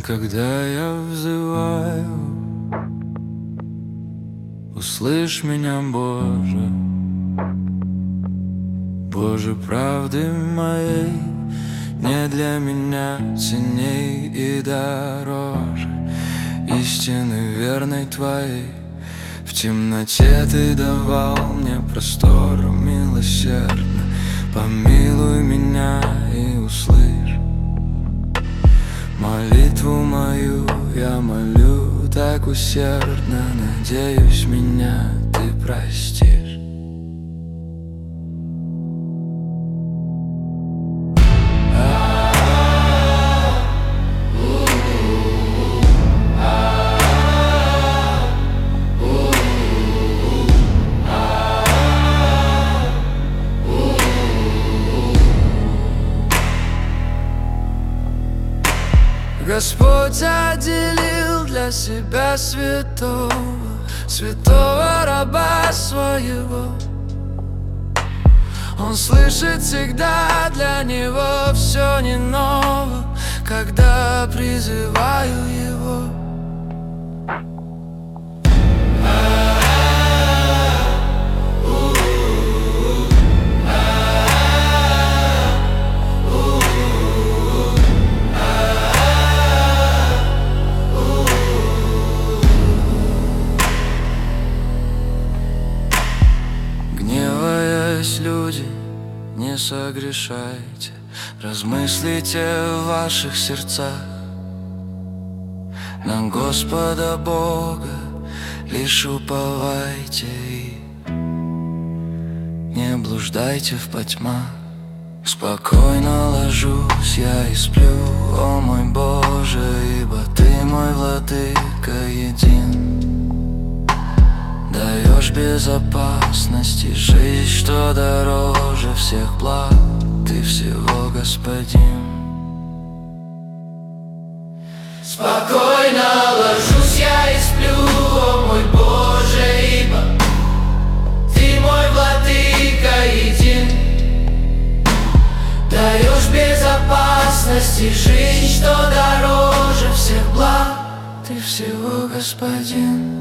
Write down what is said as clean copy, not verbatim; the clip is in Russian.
Когда я взываю, услышь меня, Боже, Боже, правды моей не для меня ценней и дороже истины верной Твоей. В темноте Ты давал мне простор милосердно. Помилуй меня и услышь молитву мою, я молю так усердно. Надеюсь, меня Ты простишь. Господь отделил для себя святого раба своего. Он слышит всегда, для него все не ново, когда призываю его. Люди, не согрешайте, размыслите в ваших сердцах на Господа Бога, лишь уповайте и не блуждайте в потьмах. Спокойно ложусь я и сплю, о мой Боже, ибо Ты мой владыка един. Даешь безопасность и жизнь, что дороже всех благ. Ты всего Господин. Спокойно ложусь я и сплю, о мой Боже, ибо Ты мой владыка един. Даешь безопасность и жизнь, что дороже всех благ. Ты всего Господин.